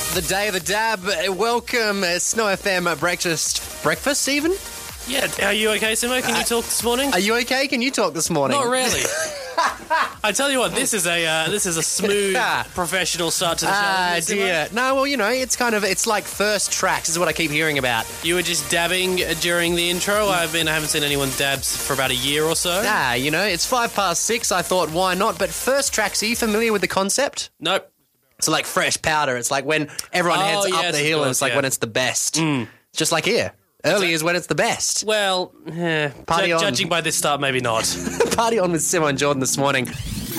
The day of the dab. Welcome, Snow FM breakfast even? Yeah, are you okay, Simo? Can you talk this morning? Are you okay? Can you talk this morning? Not really. I tell you what, this is a smooth, professional start to the show. Ah, dear. No, well, it's like first tracks. This is what I keep hearing about. You were just dabbing during the intro. I haven't seen anyone dabs for about a year or so. Nah, it's 6:05. I thought, why not? But first tracks, are you familiar with the concept? Nope. It's like fresh powder. It's like when everyone heads up the hill and it's like when it's the best. Just like here. Early is when it's the best. Well, Party on. judging by this start, maybe not. Party on with Simo and Jordan this morning.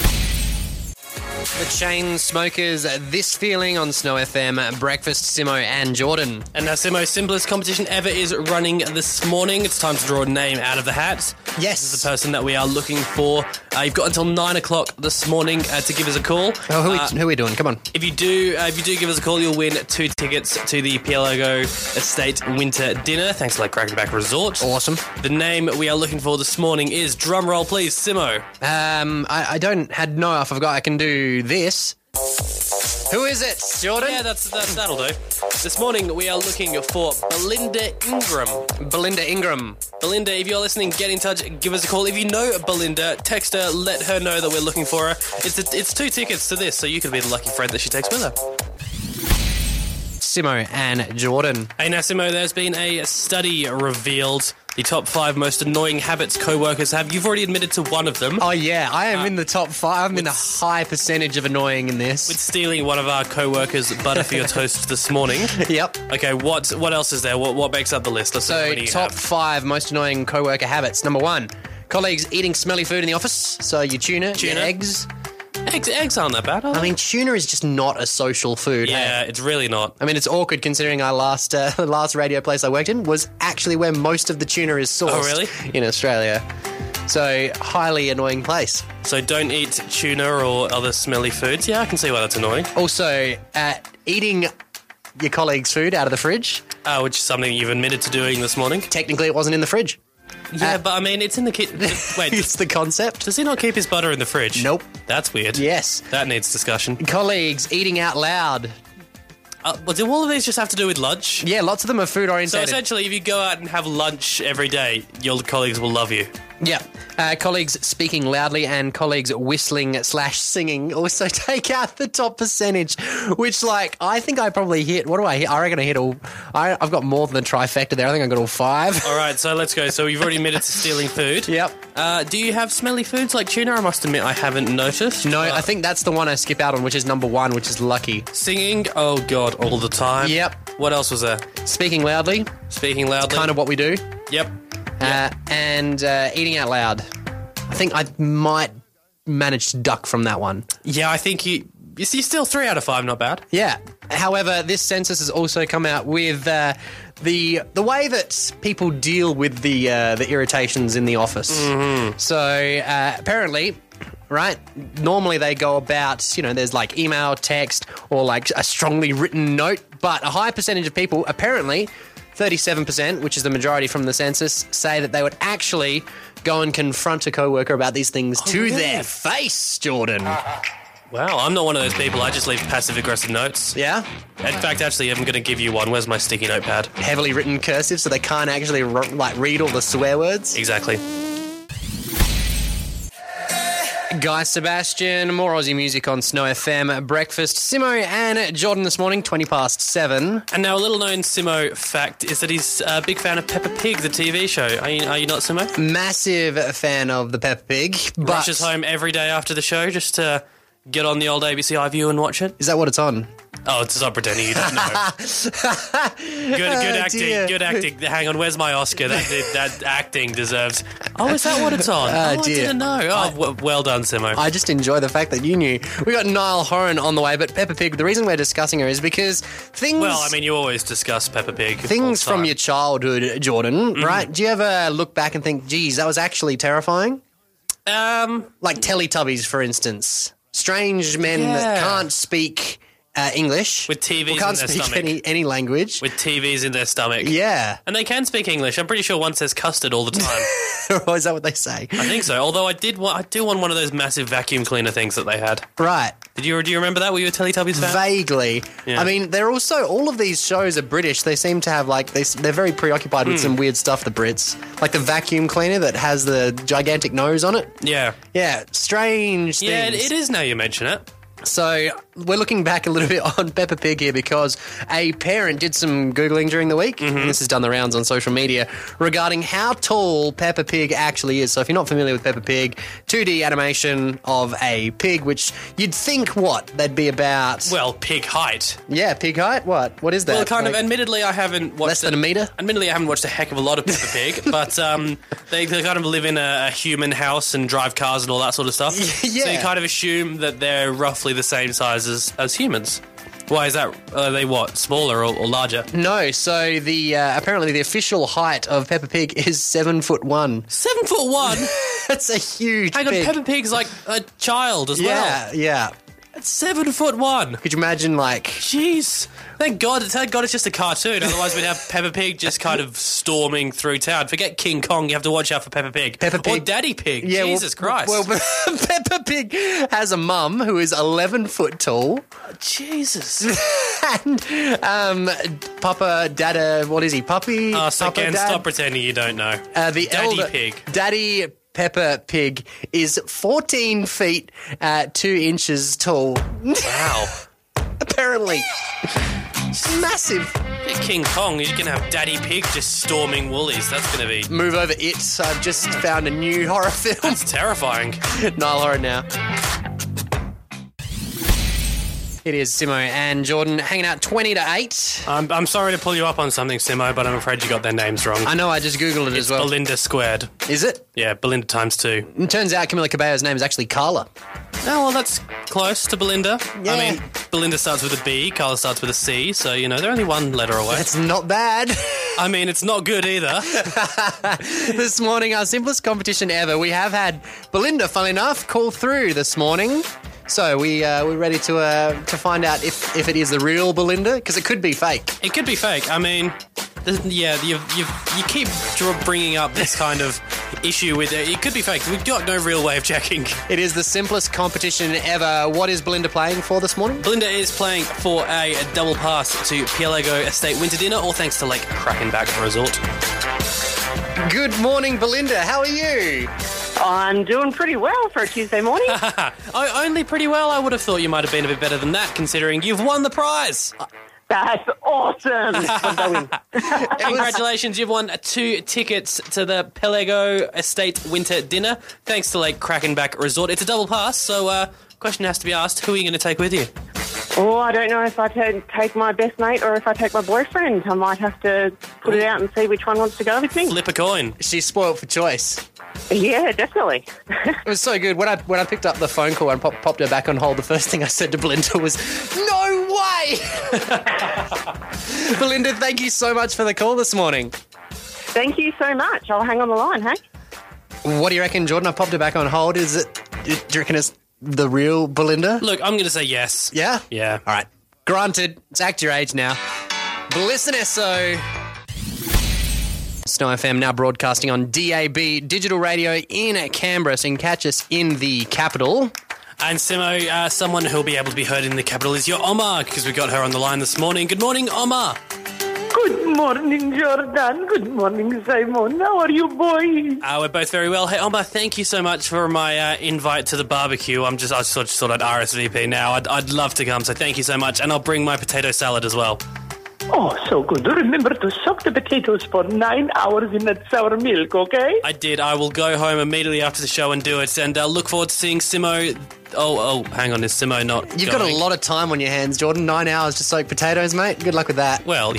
The Chainsmokers, This Feeling on Snow FM, Breakfast, Simo and Jordan. And now Simo's simplest competition ever is running this morning. It's time to draw a name out of the hat. Yes. This is the person that we are looking for. You've got until 9 o'clock this morning to give us a call. Oh, who are we doing? Come on. If you do give us a call, you'll win 2 tickets to the Pielago Estate Winter Dinner, thanks to Crackenback Resort. Awesome. The name we are looking for this morning is, drum roll please, Simo. I don't know if I can do this. Who is it, Jordan? Yeah, that'll do. This morning we are looking for Belinda Ingram. Belinda Ingram. Belinda, if you're listening, get in touch, give us a call. If you know Belinda, text her, let her know that we're looking for her. It's 2 tickets to this, so you could be the lucky friend that she takes with her. Simo and Jordan. Hey, now, Simo, there's been a study revealed. The top 5 most annoying habits co-workers have. You've already admitted to one of them. Oh, yeah. I am in the top 5. I'm in a high percentage of annoying in this. With stealing one of our co-workers' butter for your toast this morning. Yep. Okay, what else is there? What makes up the list? Let's see how many you top have. 5 most annoying co-worker habits. Number 1, colleagues eating smelly food in the office. So your tuna. Your eggs. Eggs aren't that bad, are they? I mean, tuna is just not a social food. Yeah, it's really not. I mean, it's awkward considering our last radio place I worked in was actually where most of the tuna is sourced. Oh, really? In Australia. So, highly annoying place. So don't eat tuna or other smelly foods. Yeah, I can see why that's annoying. Also, eating your colleague's food out of the fridge. Which is something you've admitted to doing this morning. Technically, it wasn't in the fridge. Yeah, but I mean, it's in the kitchen. Wait, It's the concept. does he not keep his butter in the fridge? Nope. That's weird. Yes. That needs discussion. Colleagues eating out loud. Well, do all of these just have to do with lunch? Yeah, lots of them are food So oriented. essentially, if you go out and have lunch every day, your colleagues will love you. Yeah. Colleagues speaking loudly and colleagues whistling/singing also take out the top percentage, which, I think I probably hit. What do I hit? I reckon I hit all. I've got more than the trifecta there. I think I got all 5. All right, so let's go. So you've already admitted to stealing food. Yep. Do you have smelly foods like tuna? I must admit, I haven't noticed. No, I think that's the one I skip out on, which is number 1, which is lucky. Singing? Oh, God, all the time. Yep. What else was there? Speaking loudly. Speaking loudly. Kind of what we do. Yep. And eating out loud. I think I might manage to duck from that one. Yeah, I think you're still 3 out of 5, not bad. Yeah. However, this census has also come out with the way that people deal with the irritations in the office. Mm-hmm. So apparently, right, normally they go about, there's email, text, or a strongly written note, but a high percentage of people, apparently 37%, which is the majority from the census, say that they would actually go and confront a co-worker about these things to their face, Jordan. Wow, I'm not one of those people. I just leave passive-aggressive notes. Yeah? In fact, actually, I'm going to give you one. Where's my sticky notepad? Heavily written cursive so they can't actually read all the swear words? Exactly. Guy Sebastian, more Aussie music on Snow FM. Breakfast, Simo and Jordan this morning, 7:20. And now a little-known Simo fact is that he's a big fan of Peppa Pig, the TV show. Are you not, Simo? Massive fan of the Peppa Pig. But Rushes home every day after the show just to get on the old ABC iView and watch it. Is that what it's on? Oh, it's not pretending you don't know. Good acting, dear. Good acting. Hang on, where's my Oscar? That acting deserves... Oh, is that what it's on? I dear. didn't know. Oh, well done, Simo. I just enjoy the fact that you knew. We got Niall Horan on the way, but Peppa Pig, the reason we're discussing her is because things... Well, I mean, you always discuss Peppa Pig. Things from your childhood, Jordan, right? Do you ever look back and think, geez, that was actually terrifying? Like Teletubbies, for instance. Strange men that can't speak... English. With TVs or can't in their speak stomach. any language. With TVs in their stomach. Yeah. And they can speak English. I'm pretty sure one says custard all the time. Or is that what they say? I think so. Although I do want one of those massive vacuum cleaner things that they had. Right. Do you remember that? Were you a Teletubbies fan? Vaguely. Yeah. I mean, they're also, all of these shows are British. They seem to have, like, they're very preoccupied with some weird stuff, the Brits. Like the vacuum cleaner that has the gigantic nose on it. Yeah. Yeah, strange Yeah, things. it is now you mention it. So we're looking back a little bit on Peppa Pig here because a parent did some Googling during the week, and this has done the rounds on social media, regarding how tall Peppa Pig actually is. So if you're not familiar with Peppa Pig, 2D animation of a pig, which you'd think, they'd be about... Well, pig height. Yeah, pig height? What is that? Well, kind of. Like, Admittedly, I haven't watched less than a metre? Admittedly, I haven't watched a heck of a lot of Peppa Pig, but they kind of live in a human house and drive cars and all that sort of stuff. Yeah. So you kind of assume that they're roughly the same size as humans. Why is that? Are they what? Smaller or larger? No, so the apparently the official height of Peppa Pig is 7'1". 7'1". That's a huge Hang on, pig. Peppa Pig's like a child as well. Yeah. It's 7'1". Could you imagine, like... Jeez. Thank God it's just a cartoon. Otherwise we'd have Peppa Pig just kind of storming through town. Forget King Kong, you have to watch out for Peppa Pig. Peppa Pig. Or Daddy Pig. Yeah, Jesus Christ. Well, Peppa Pig has a mum who is 11 foot tall. Jesus. And Papa, Dada, what is he? Puppy? Oh, so Papa, again, Dad? stop pretending you don't know. The Daddy elder, Pig. Daddy Peppa Pig is 14 feet 2 inches tall. Wow. Apparently. It's massive. King Kong, you can have Daddy Pig just storming Woolies. That's going to be... Move over it. I've just found a new horror film. That's terrifying. Nile Horror now. It is Simo and Jordan hanging out 20 to 8. I'm sorry to pull you up on something, Simo, but I'm afraid you got their names wrong. I know, I just Googled it as well. Belinda squared. Is it? Yeah, Belinda times 2. It turns out Camila Cabello's name is actually Carla. Oh, well, that's close to Belinda. Yeah. I mean, Belinda starts with a B, Carla starts with a C, so, they're only one letter away. That's not bad. I mean, it's not good either. This morning, our simplest competition ever. We have had Belinda, funnily enough, call through this morning. So we're ready to find out if it is the real Belinda, because it could be fake. It could be fake. I mean, you keep bringing up this kind of issue with it. It could be fake. We've got no real way of checking. It is the simplest competition ever. What is Belinda playing for this morning? Belinda is playing for a double pass to Pielago Estate Winter Dinner, all thanks to Lake Krakenbach Resort. Good morning, Belinda. How are you? I'm doing pretty well for a Tuesday morning. Only pretty well. I would have thought you might have been a bit better than that, considering you've won the prize. That's awesome. What did I win? Congratulations, you've won 2 tickets to the Pielago Estate Winter Dinner, thanks to Lake Krakenbach Resort. It's a double pass, so question has to be asked, who are you going to take with you? Oh, I don't know if I take my best mate or if I take my boyfriend. I might have to put it out and see which one wants to go with me. Flip a coin. She's spoilt for choice. Yeah, definitely. It was so good. When I picked up the phone call and popped her back on hold, the first thing I said to Belinda was, "No way!" Belinda, thank you so much for the call this morning. Thank you so much. I'll hang on the line, hey? What do you reckon, Jordan? I popped her back on hold. Do you reckon it's the real Belinda? Look, I'm going to say yes. Yeah? Yeah. All right. Granted, it's act your age now. Listen, SO. Snow FM now broadcasting on DAB digital radio in Canberra, so you can catch us in the capital. And Simo, someone who'll be able to be heard in the capital is your Oma, because we got her on the line this morning. Good morning, Oma. Good morning, Jordan. Good morning, Simon. How are you, boys? We're both very well. Hey, Oma, thank you so much for my invite to the barbecue. I just thought I'd RSVP now. I'd love to come, so thank you so much. And I'll bring my potato salad as well. Oh, so good. Remember to soak the potatoes for 9 hours in that sour milk, okay? I did. I will go home immediately after the show and do it. And look forward to seeing Simo. Oh, hang on. Is Simo not You've going? got a lot of time on your hands, Jordan. 9 hours to soak potatoes, mate. Good luck with that. Well,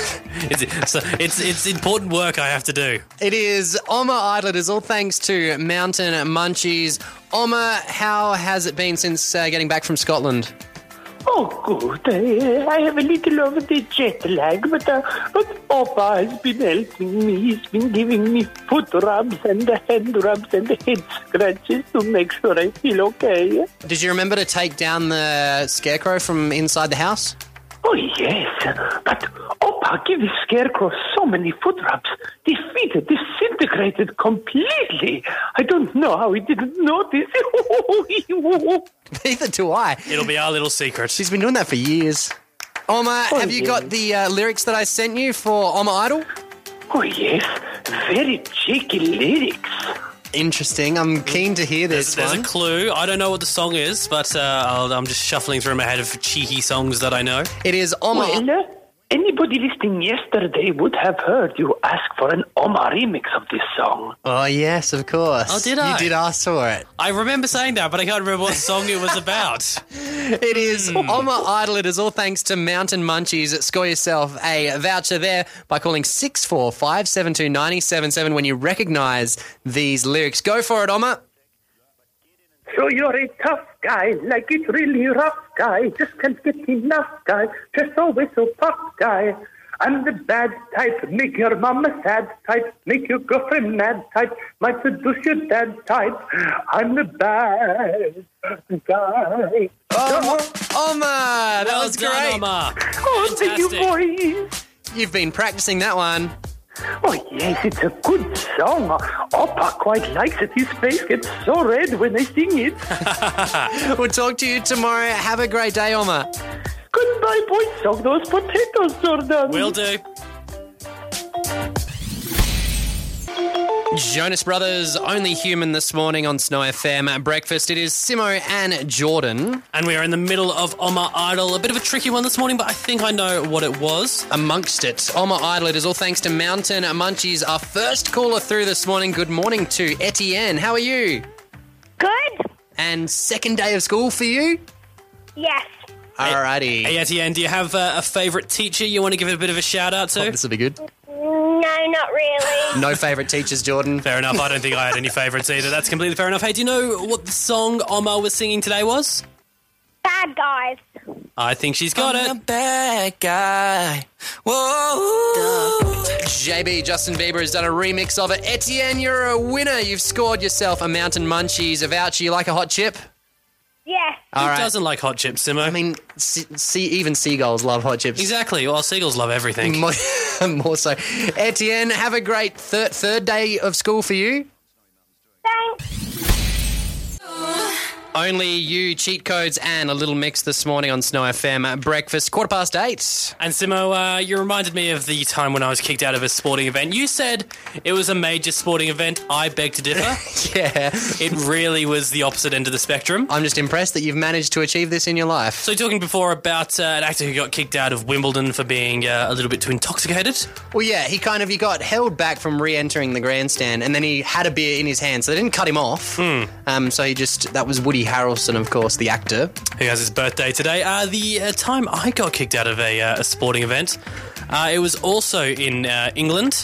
it's important work I have to do. It is Oma Idlers, all thanks to Mountain Munchies. Oma, how has it been since getting back from Scotland? Oh, good. I have a little of the jet lag, but Opa has been helping me. He's been giving me foot rubs and hand rubs and head scratches to make sure I feel okay. Did you remember to take down the scarecrow from inside the house? Oh, yes, but Opa Opa, give the scarecrow so many foot rubs. Defeated, disintegrated completely. I don't know how he didn't notice. Neither do I. It'll be our little secret. She's been doing that for years. Oma, have you got the lyrics that I sent you for Oma Idol? Oh, yes. Very cheeky lyrics. Interesting. I'm keen to hear this There's a one. clue. I don't know what the song is, but I'm just shuffling through my head of cheeky songs that I know. It is Oma. Well, anybody listening yesterday would have heard you ask for an Oma remix of this song. Oh, yes, of course. Oh, did I? You did ask for it. I remember saying that, but I can't remember what song it was about. It is Oma Idol. It is all thanks to Mountain Munchies. Score yourself a voucher there by calling 645729077 when you recognise these lyrics. Go for it, Oma. So you're a tough guy, like it's really rough guy. Just can't get enough guy, just always so puff guy. I'm the bad type, make your mama sad type, make your girlfriend mad type, might seduce your dad type. I'm the bad guy. Oma, that Well was done, great. Oma. Oh, thank you, Fantastic. boys. You've been practicing that one. Oh, yes, it's a good song. Opa quite likes it. His face gets so red when I sing it. We'll talk to you tomorrow. Have a great day, Oma. Goodbye, boys. Suck those potatoes, Jordan. Will do. Jonas Brothers, Only Human this morning on Snow FM at breakfast. It is Simo and Jordan. And we are in the middle of Oma Idol. A bit of a tricky one this morning, but I think I know what it was. Amongst it, Oma Idol, it is all thanks to Mountain Munchies. Our first caller through this morning. Good morning to Etienne. How are you? Good? And second day of school for you? Yes. Alrighty. Hey, Etienne, do you have a favourite teacher you want to give it a bit of a shout out to? Oh, this will be good. No, not really. No favourite teachers, Jordan. Fair enough. I don't think I had any favourites either. That's completely fair enough. Hey, do you know what the song Oma was singing today was? Bad guys. I think she's got it. Bad guy. Whoa. JB, Justin Bieber, has done a remix of it. Etienne, you're a winner. You've scored yourself a Mountain Munchies, a voucher. You like a hot chip? Yes. All Who right. doesn't like hot chips, Simo? I mean, even seagulls love hot chips. Exactly. Well, seagulls love everything. More so. Etienne, have a great third day of school for you. Thanks. Only you, cheat codes, and a little mix this morning on Snow FM at breakfast, 8:15. And Simo, you reminded me of the time when I was kicked out of a sporting event. You said it was a major sporting event. I beg to differ. Yeah. It really was the opposite end of the spectrum. I'm just impressed that you've managed to achieve this in your life. So talking before about an actor who got kicked out of Wimbledon for being a little bit too intoxicated. Well, yeah, he got held back from re-entering the grandstand, and then he had a beer in his hand, so they didn't cut him off. So that was Woody Harrelson, of course, the actor. Who has his birthday today. The time I got kicked out of a sporting event, it was also in England.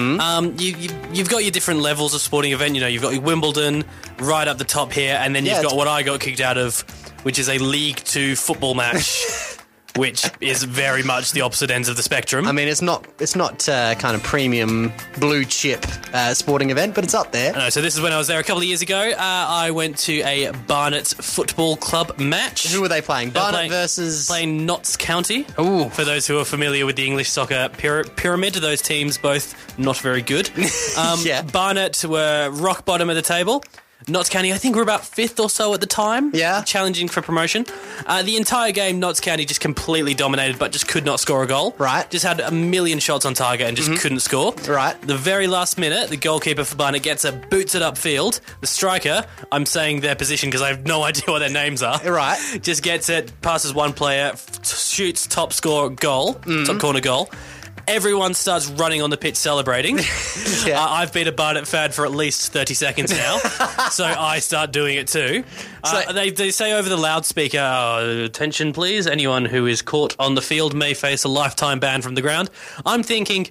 You've got your different levels of sporting event. You know, you've got your Wimbledon right up the top here, and then you've got what I got kicked out of, which is a League 2 football match. Which is very much the opposite ends of the spectrum. I mean, it's not kind of premium blue chip sporting event, but it's up there. No, so this is when I was there a couple of years ago. I went to a Barnet Football Club match. Who were they playing? Barnet versus... Playing Notts County. Ooh. For those who are familiar with the English soccer pyramid, those teams both not very good. Yeah. Barnet were rock bottom of the table. Notts County, I think, were about 5th or so at the time. Yeah. Challenging for promotion. The entire game, Notts County just completely dominated, but just could not score a goal. Right. Just had a million shots on target and just couldn't score. Right. The very last minute, the goalkeeper for Barnet gets it, boots it upfield. The striker, I'm saying their position because I have no idea what their names are. Right. Just gets it, passes one player, shoots top score goal, top corner goal. Everyone starts running on the pitch celebrating. Yeah. I've been a Barnet fan for at least 30 seconds now, so I start doing it too. They say over the loudspeaker, attention please, anyone who is caught on the field may face a lifetime ban from the ground. I'm thinking,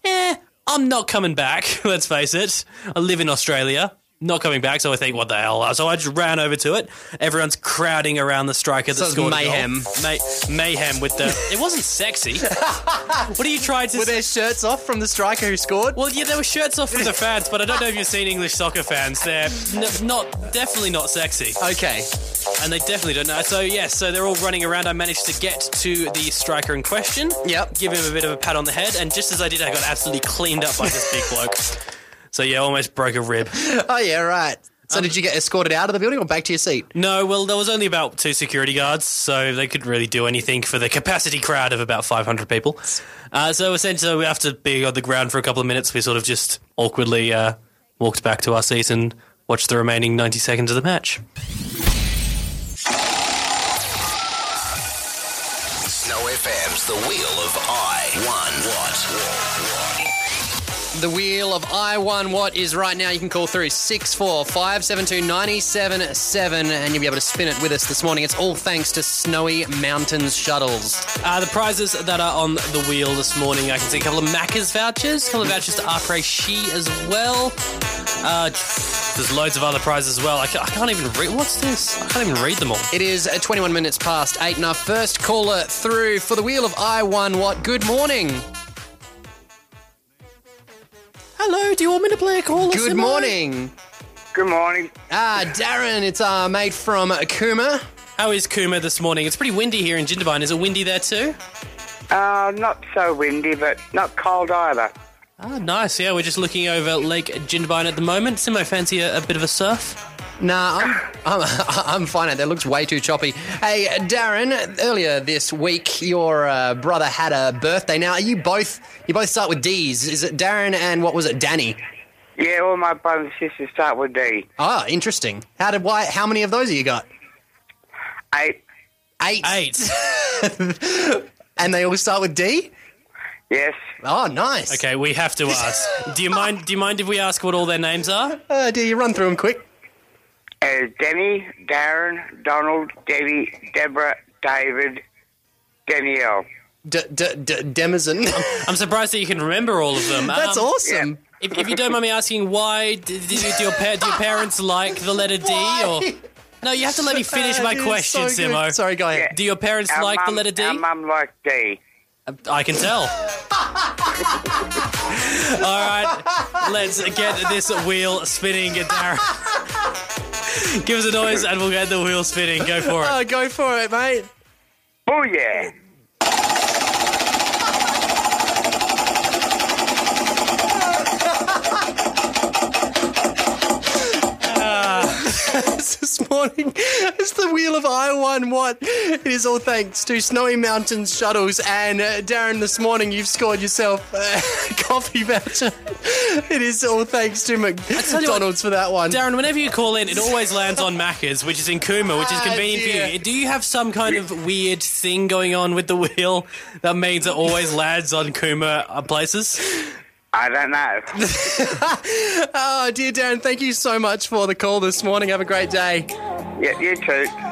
I'm not coming back, let's face it. I live in Australia. Not coming back, so I think, what the hell? So I just ran over to it. Everyone's crowding around the striker that So it was scored mayhem. a goal. Mayhem with the... It wasn't sexy. What are you trying to... Were their shirts off from the striker who scored? Well, yeah, there were shirts off from the fans, but I don't know if you've seen English soccer fans. They're definitely not sexy. Okay. And they definitely don't know. So, yes, so they're all running around. I managed to get to the striker in question. Yep. Give him a bit of a pat on the head. And just as I did, I got absolutely cleaned up by this big bloke. So, yeah, almost broke a rib. Oh, yeah, right. So did you get escorted out of the building or back to your seat? No, well, there was only about 2 security guards, so they couldn't really do anything for the capacity crowd of about 500 people. So essentially, after being on the ground for a couple of minutes, we sort of just awkwardly walked back to our seat and watched the remaining 90 seconds of the match. Snow FM's The Wheel of I. 1 Watt. The Wheel of I Won What is right now. You can call through 645729777 and you'll be able to spin it with us this morning. It's all thanks to Snowy Mountains Shuttles. The prizes that are on the wheel this morning, I can see a couple of Macca's vouchers, a couple of vouchers to Après-Ski as well. There's loads of other prizes as well. I can't even read. What's this? I can't even read them all. It is 21 minutes past 8 and our first caller through for the Wheel of I Won What. Good morning. Hello, do you want me to play a call? Good morning. Good morning. Darren, it's our mate from Cooma. How is Cooma this morning? It's pretty windy here in Jindabyne. Is it windy there too? Not so windy, but not cold either. Ah, nice. Yeah, we're just looking over Lake Jindabyne at the moment. Simo, fancy a bit of a surf? Nah, I'm fine. That looks way too choppy. Hey, Darren, earlier this week, your brother had a birthday. Now, you both start with D's. Is it Darren and what was it, Danny? Yeah, all my brothers and sisters start with D. Oh, interesting. How many of those have you got? 8. 8. And they all start with D? Yes. Oh, nice. Okay, we have to ask. Do you mind if we ask what all their names are? Do you run through them quick? Denny, Darren, Donald, Debbie, Deborah, David, Danielle. Demazon. I'm surprised that you can remember all of them. That's awesome. If you don't mind me asking, why do your parents like the letter D? Or no, you have to let me finish my question, so Simo. Sorry, go ahead. Yeah. Do your parents like the letter D? Our mum likes D. I can tell. All right, let's get this wheel spinning, Darren. Give us a noise and we'll get the wheel spinning. Go for it. Oh, go for it, mate. Oh, yeah. This morning, it's the Wheel of I Won What. It is all thanks to Snowy Mountains Shuttles. And Darren, this morning you've scored yourself a coffee voucher. It is all thanks to McDonald's for that one. Darren, whenever you call in, it always lands on Macca's, which is in Cooma, which is convenient for you. Do you have some kind of weird thing going on with the wheel that means it always lands on Cooma places? I don't know. Oh, dear Darren, thank you so much for the call this morning. Have a great day. Yeah, you too.